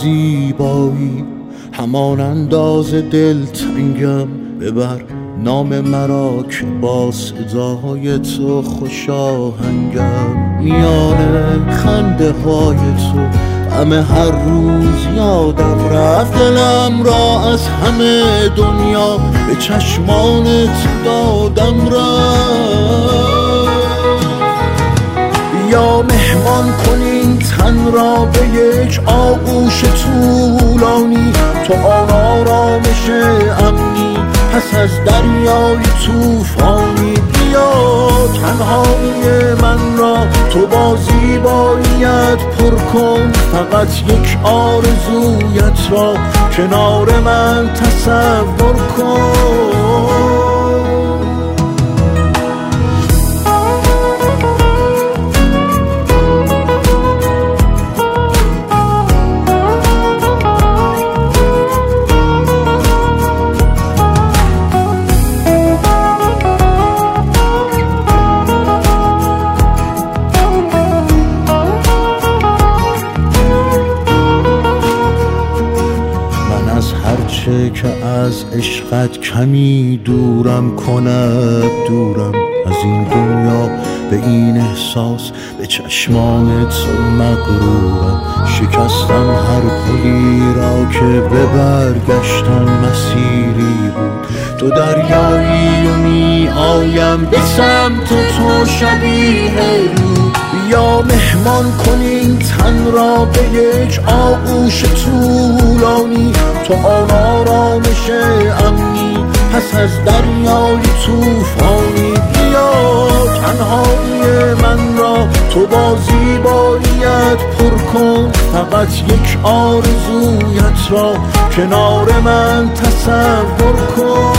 زیبایی، همان انداز دلتنگم. ببر نام مرا که با صدای تو خوش آهنگم. میان خنده های تو غم هر روز یادم رفت. دلم را از همه دنیا به چشمانت دادم رفت. یا مهمان کنین تن را به یک آغوش طولانی، تو آن آرامش امنی پس از دریای طوفانی. بیا تنهایی من را تو با زیباییت پر کن، فقط یک آرزویت را کنار من تصور کن. هرچه که از عشقت کمی دورم کند، دورم از این دنیا به این احساس، به چشمان تو مغرورم. شکستم هر پلی را که به برگشتن مسیری بود. تو دریایی و می آیم به سمت تو شبیه رود. یا مهمان کنین تن را به یک آغوش طولانی، تو آن آرامش امنی پس از دریای طوفانی. بیا تنهایی من را تو با زیباییت پر کن، فقط یک آرزویت را کنار من تصور کن.